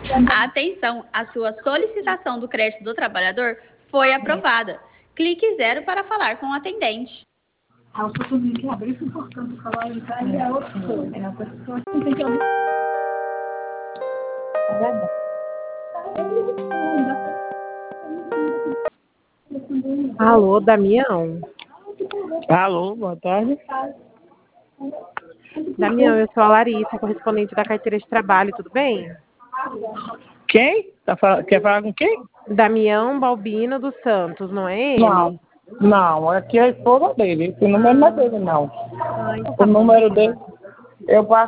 Atenção, a sua solicitação do crédito do trabalhador foi aprovada. Clique 0 para falar com o atendente. A pessoa tem que abrir esse portão para falar em casa é outra coisa. A pessoa tem que abrir. Alô, Damião? Alô, boa tarde. Damião, eu sou a Larissa, correspondente da carteira de trabalho, tudo bem? Quem? Quer falar com quem? Damião Balbino dos Santos, não é ele? Não, aqui é a esposa dele. Esse número não é dele, não. Ai, O número dele, eu passo